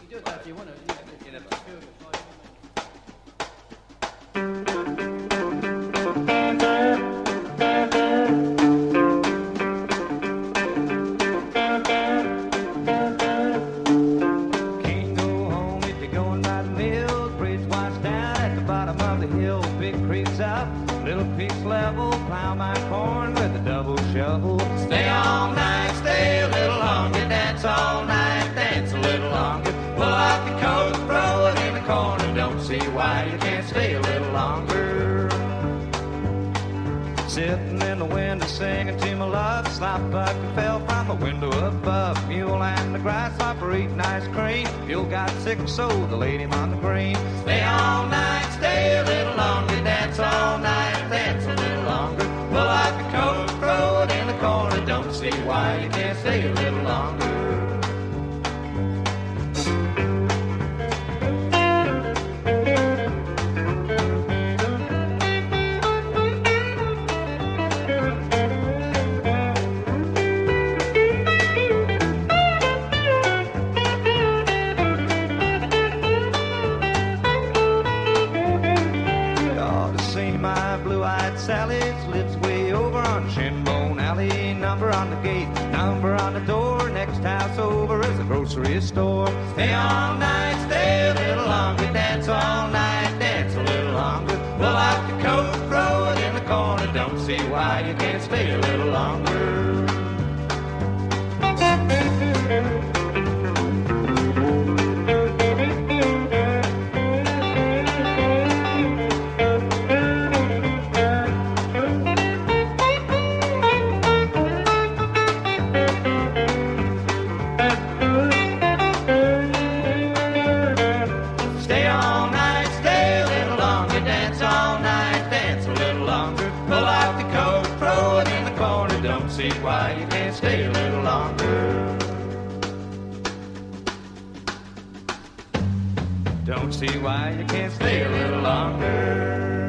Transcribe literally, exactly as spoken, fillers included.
Sitting in the window singing to my love. Slop bucket fell from the window above. Mule and the grasshopper eating ice cream. Mule got sick, so the lady on the green. Stay all night, stay a little longer. Dance all night, dance a little longer. Pull out the coat, throw it in the corner. Don't see why you can't stay a little longer. Sally's lives way over on Shinbone Alley. Number on the gate, number on the door. Next house over is a grocery store. Stay all night, stay a little longer. Dance all night, dance a little longer. Pull out the coat, throw it in the corner. Don't see why you can't stay a little longer. See why you can't stay a little longer. Don't see why you can't stay a little longer.